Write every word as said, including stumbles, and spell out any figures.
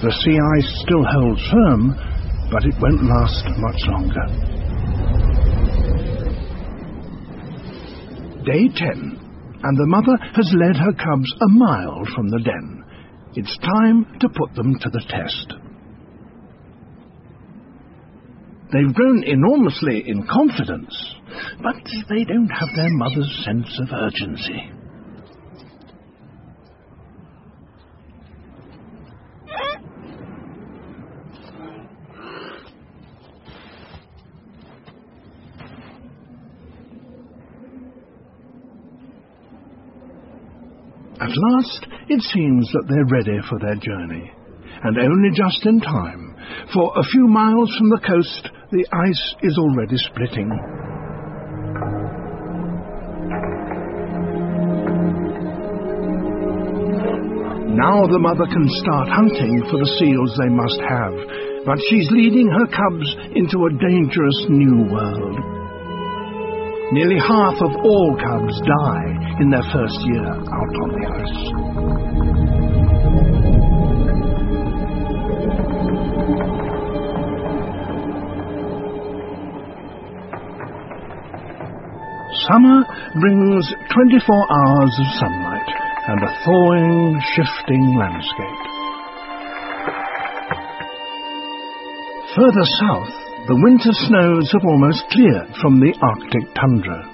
The sea ice still holds firm, but it won't last much longer. Day ten, and the mother has led her cubs a mile from the den. It's time to put them to the test. They've grown enormously in confidence, but they don't have their mother's sense of urgency. At last, it seems that they're ready for their journey, and only just in time, for a few miles from the coast, the ice is already splitting. Now the mother can start hunting for the seals they must have, but she's leading her cubs into a dangerous new world. Nearly half of all cubs die in their first year out on the ice. Summer brings twenty-four hours of sunlight and a thawing, shifting landscape. Further south, the winter snows have almost cleared from the Arctic tundra.